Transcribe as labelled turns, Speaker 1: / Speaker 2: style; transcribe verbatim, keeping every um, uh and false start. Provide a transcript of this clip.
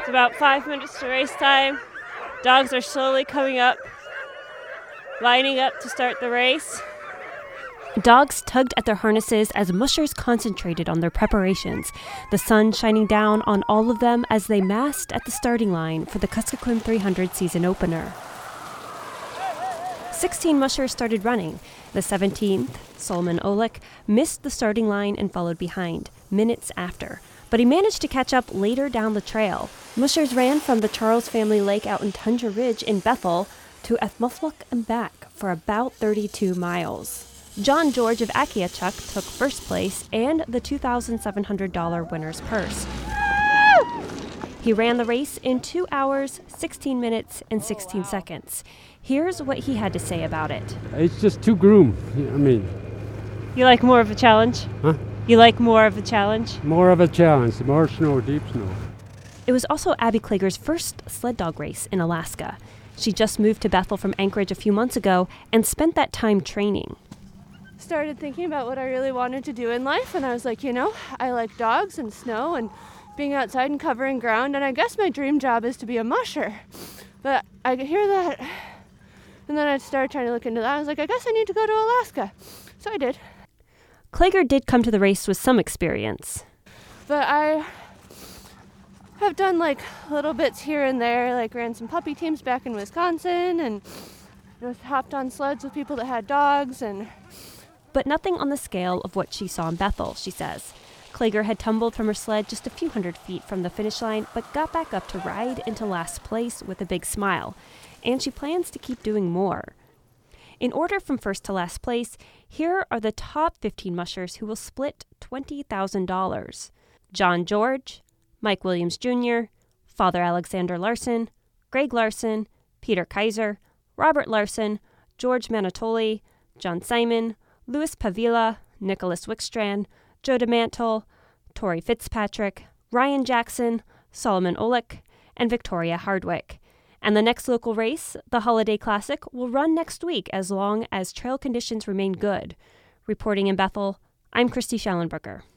Speaker 1: about five minutes to race time. Dogs are slowly coming up, lining up to start the race.
Speaker 2: Dogs tugged at their harnesses as mushers concentrated on their preparations, the sun shining down on all of them as they massed at the starting line for the Kuskokwim three hundred season opener. Sixteen mushers started running. The seventeenth, Solomon Oleg, missed the starting line and followed behind, minutes after. But he managed to catch up later down the trail. Mushers ran from the Charles Family Lake out in Tundra Ridge in Bethel to Athmothluk and back for about thirty-two miles. John George of Akiachuk took first place and the two thousand seven hundred dollars winner's purse. He ran the race in two hours, sixteen minutes, and sixteen seconds. Here's what he had to say about it.
Speaker 3: It's just too groom. I mean,
Speaker 1: You like more of a challenge?
Speaker 3: huh?
Speaker 1: You like more of a challenge?
Speaker 3: More of a challenge. More snow, deep snow.
Speaker 2: It was also Abby Klager's first sled dog race in Alaska. She just moved to Bethel from Anchorage a few months ago and spent that time training.
Speaker 1: Started thinking about what I really wanted to do in life, and I was like, you know, I like dogs and snow and being outside and covering ground, and I guess my dream job is to be a musher. But I could hear that, and then I started trying to look into that. I was like, I guess I need to go to Alaska. So I did.
Speaker 2: Klager did come to the race with some experience.
Speaker 1: But I have done like little bits here and there, like ran some puppy teams back in Wisconsin, and you know, hopped on sleds with people that had dogs, and
Speaker 2: But nothing on the scale of what she saw in Bethel, she says. Klager had tumbled from her sled just a few hundred feet from the finish line, but got back up to ride into last place with a big smile. And she plans to keep doing more. In order from first to last place, here are the top fifteen mushers who will split twenty thousand dollars. John George, Mike Williams Junior, Father Alexander Larson, Greg Larson, Peter Kaiser, Robert Larson, George Manatoli, John Simon, Louis Pavila, Nicholas Wickstrand, Joe DeMantle, Tori Fitzpatrick, Ryan Jackson, Solomon Oleg, and Victoria Hardwick. And the next local race, the Holiday Classic, will run next week as long as trail conditions remain good. Reporting in Bethel, I'm Christy Schallenberger.